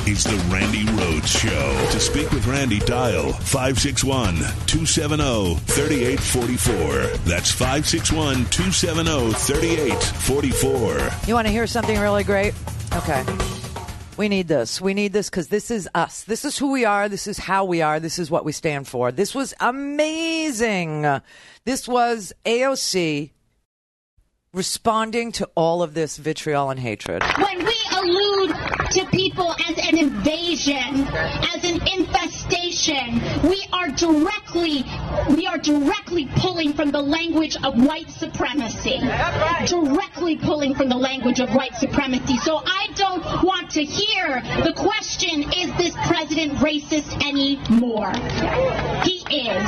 is the Randy Rhodes Show. To speak with Randy, dial 561-270-3844. That's 561-270-3844. You want to hear something really great? Okay. We need this. We need this because this is us. This is who we are. This is how we are. This is what we stand for. This was amazing. This was AOC responding to all of this vitriol and hatred. When we allude to people as an invasion, as an infestation, we are directly pulling from the language of white supremacy. Directly pulling from the language of white supremacy. So I don't want to hear the question, is this president racist anymore? He is.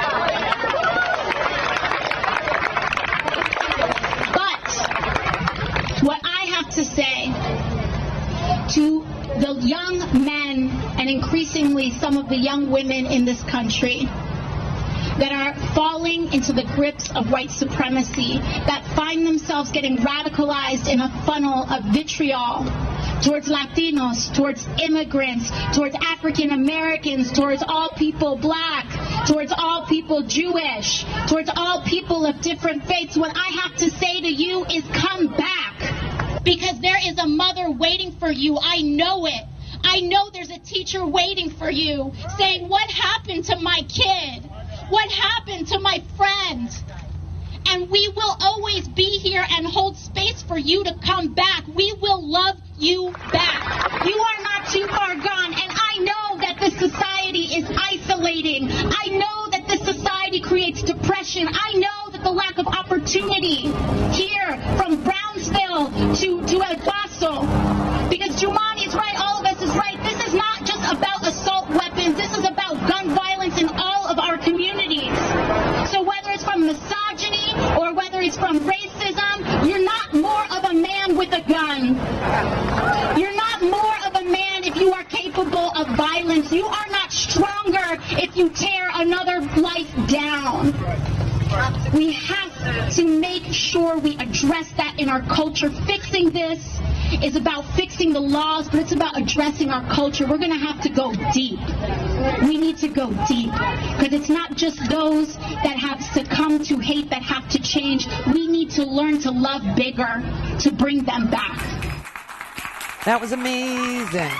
What I have to say to the young men and increasingly some of the young women in this country that are falling into the grips of white supremacy, that find themselves getting radicalized in a funnel of vitriol towards Latinos, towards immigrants, towards African Americans, towards all people black, towards all people Jewish, towards all people of different faiths. What I have to say to you is come back, because there is a mother waiting for you. I know it. I know there's a teacher waiting for you saying, what happened to my kid? What happened to my friend? And we will always be here and hold space for you to come back. We will love you back. You are not too far gone. And I know that this society is isolating. I know that this society creates depression. I know that the lack of opportunity here from Brownsville to El Paso. Because Jumani is right, all of us is right. This is not just about assault weapons. This is about gun violence in all of our communities. So whether it's from misogyny or whether it's from racism, you're not more of a man with a gun. You're not more of a man if you are capable of violence. You are not stronger if you tear another life down. We have to make sure we address that in our culture. Fixing this is about fixing the laws, but it's about addressing our culture. We're going to have to go deep. We need to go deep, because it's not just those that have succumbed to hate that have to change. We need to learn to love bigger to bring them back. That was amazing.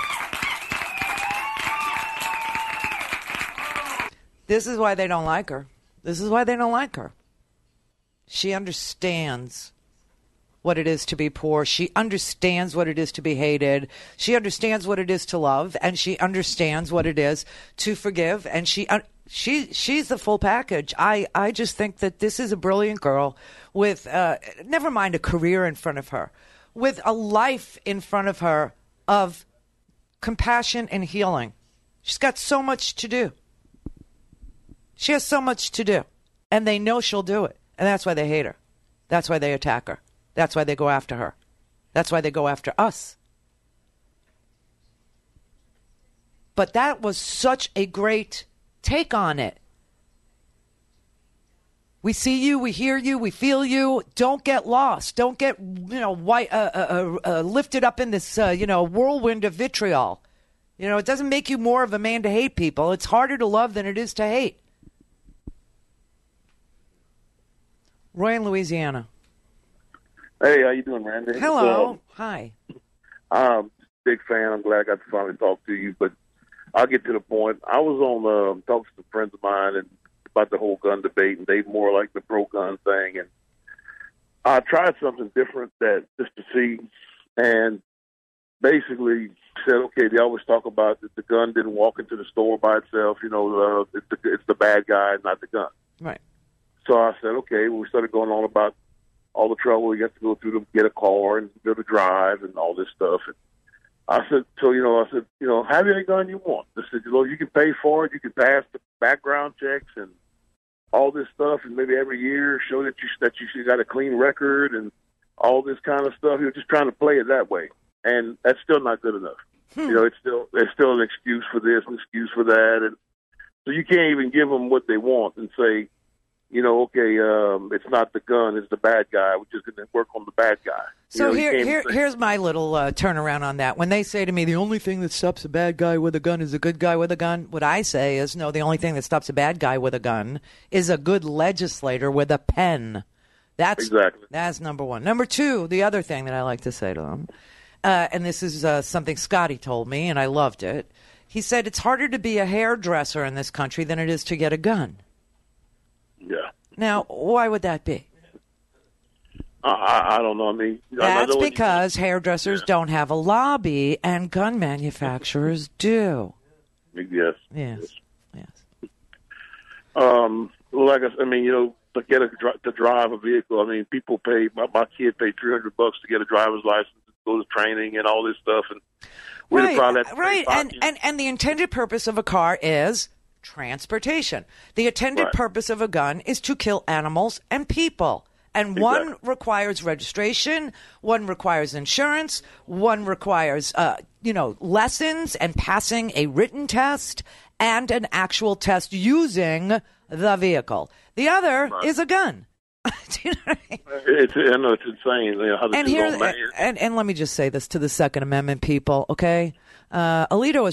This is why they don't like her. This is why they don't like her. She understands what it is to be poor. She understands what it is to be hated. She understands what it is to love, and she understands what it is to forgive. And she's the full package. I just think that this is a brilliant girl with, never mind a career in front of her, with a life in front of her of compassion and healing. She's got so much to do. She has so much to do, and they know she'll do it, and that's why they hate her. That's why they attack her. That's why they go after her. That's why they go after us. But that was such a great take on it. We see you, we hear you, we feel you. Don't get lost. Don't get, lifted up in this, whirlwind of vitriol. It doesn't make you more of a man to hate people. It's harder to love than it is to hate. Roy in Louisiana. Hey, how you doing, Randy? Hello. Hi. Big fan. I'm glad I got to finally talk to you, but I'll get to the point. I was on talking to some friends of mine and about the whole gun debate, and they more like the pro-gun thing. And I tried something different that just to see, and basically said, okay, they always talk about that the gun didn't walk into the store by itself. It's the bad guy, not the gun. Right. So I said, okay. Well, we started going on about all the trouble you have to go through to get a car and be able to drive and all this stuff. And I said, have any gun you want. I said, you can pay for it. You can pass the background checks and all this stuff, and maybe every year show that you got a clean record and all this kind of stuff. He was just trying to play it that way, and that's still not good enough. It's still an excuse for this, an excuse for that, and so you can't even give them what they want and say, it's not the gun, it's the bad guy. We're just going to work on the bad guy. So You know, he came- here's my little turnaround on that. When they say to me, the only thing that stops a bad guy with a gun is a good guy with a gun, what I say is, no, the only thing that stops a bad guy with a gun is a good legislator with a pen. That's number one. Number two, the other thing that I like to say to them, and this is something Scotty told me, and I loved it. He said it's harder to be a hairdresser in this country than it is to get a gun. Yeah. Now, why would that be? I don't know. I mean, that's because hairdressers don't have a lobby and gun manufacturers do. Yes. Yes. Well, like I mean, you know, to drive a vehicle. I mean, people pay. My kid paid $300 to get a driver's license, go to training, and all this stuff. And right. And the intended purpose of a car is transportation. The intended purpose of a gun is to kill animals and people. And one requires registration, one requires insurance, one requires, lessons and passing a written test and an actual test using the vehicle. The other is a gun. Do you know what I mean? It's insane. You know, how and let me just say this to the Second Amendment people, okay? Scalia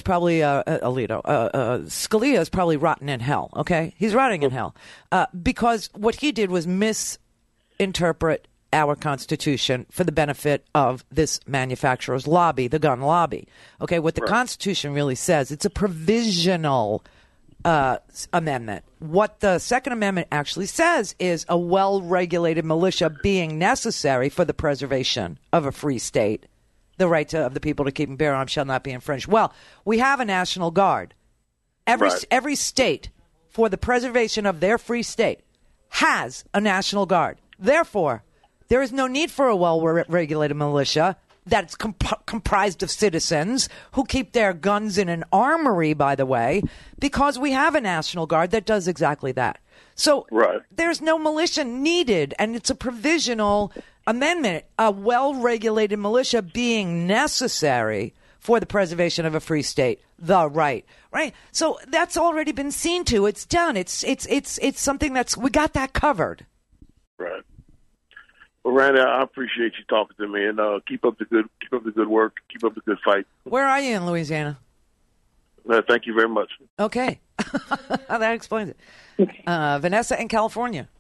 is probably rotten in hell, okay? He's rotting in hell. Because what he did was misinterpret our Constitution for the benefit of this manufacturer's lobby, the gun lobby. Okay, what the Constitution really says, it's a provisional amendment. What the Second Amendment actually says is a well-regulated militia being necessary for the preservation of a free state. The right of the people to keep and bear arms shall not be infringed. Well, we have a National Guard. Every state, for the preservation of their free state, has a National Guard. Therefore, there is no need for a well-regulated militia that's comprised of citizens who keep their guns in an armory, by the way, because we have a National Guard that does exactly that. So there's no militia needed, and it's a provisional amendment, a well-regulated militia being necessary for the preservation of a free state. Right? So that's already been seen to. It's done. It's something we got that covered. Right. Well, Randy, I appreciate you talking to me, and keep up the good work, keep up the good fight. Where are you in Louisiana? Thank you very much. Okay, that explains it. Vanessa in California.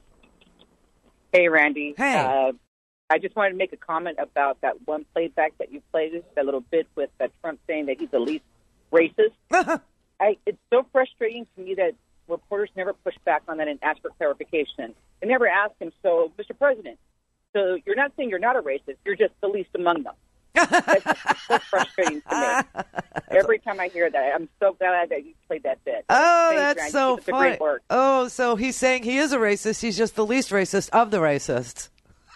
Hey, Randy. Hey. I just wanted to make a comment about that one playback that you played, that little bit with Trump saying that he's the least racist. It's so frustrating to me that reporters never push back on that and ask for clarification. They never ask him, so, Mr. President, so you're not saying you're not a racist, you're just the least among them. That's so frustrating to me. Every time I hear that, I'm so glad that you played that bit. Oh, Thanks, that's Randy. so Keep up the funny. great work. Oh, so he's saying he is a racist, he's just the least racist of the racists.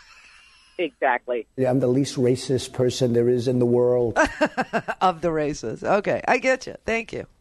Exactly. Yeah, I'm the least racist person there is in the world. Of the racists. Okay, I get you. Thank you.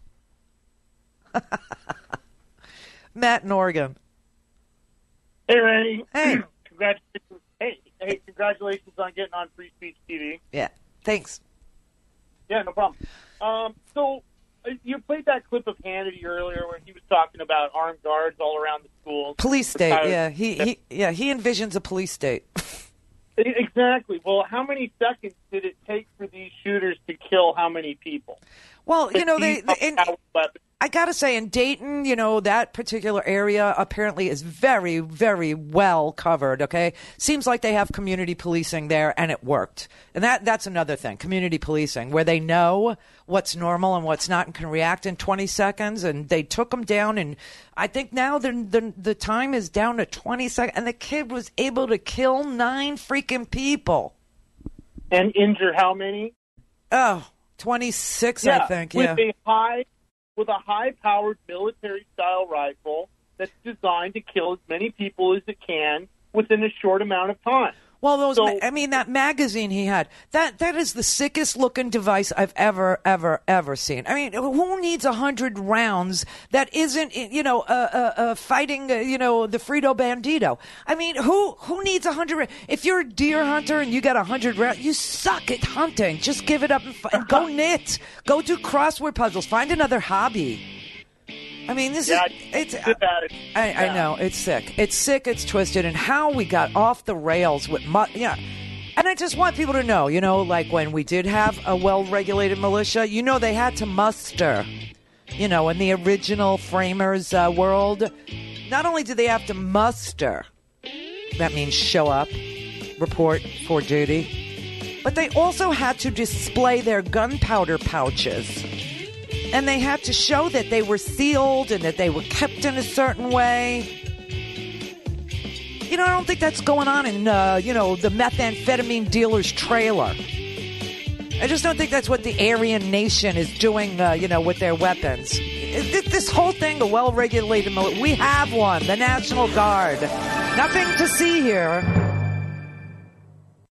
Matt in Oregon. Hey, Randy. Hey. Congratulations on getting on Free Speech TV. Yeah, thanks. Yeah, no problem. So you played that clip of Hannity earlier where he was talking about armed guards all around the schools. Police state, yeah. He envisions a police state. Exactly. Well, how many seconds did it take for these shooters to kill how many people? Well, I got to say, in Dayton, that particular area apparently is very, very well covered, okay? Seems like they have community policing there, and it worked. And that's another thing, community policing, where they know what's normal and what's not and can react in 20 seconds. And they took them down, and I think now the time is down to 20 seconds. And the kid was able to kill 9 freaking people. And injure how many? Oh, 26, I think, yeah. With a high-powered military-style rifle that's designed to kill as many people as it can within a short amount of time. Well, that magazine he had, that is the sickest-looking device I've ever seen. I mean, who needs 100 rounds that isn't, fighting, the Frito Bandito? I mean, who needs 100? If you're a deer hunter and you got 100 rounds, you suck at hunting. Just give it up and go knit. Go do crossword puzzles. Find another hobby. I mean, I know, it's sick. It's sick, it's twisted, and how we got off the rails with, And I just want people to know, like when we did have a well-regulated militia, they had to muster, in the original framers' world. Not only did they have to muster, that means show up, report for duty, but they also had to display their gunpowder pouches. And they had to show that they were sealed and that they were kept in a certain way. I don't think that's going on in, the methamphetamine dealer's trailer. I just don't think that's what the Aryan nation is doing, with their weapons. This whole thing, a well-regulated military, we have one, the National Guard. Nothing to see here.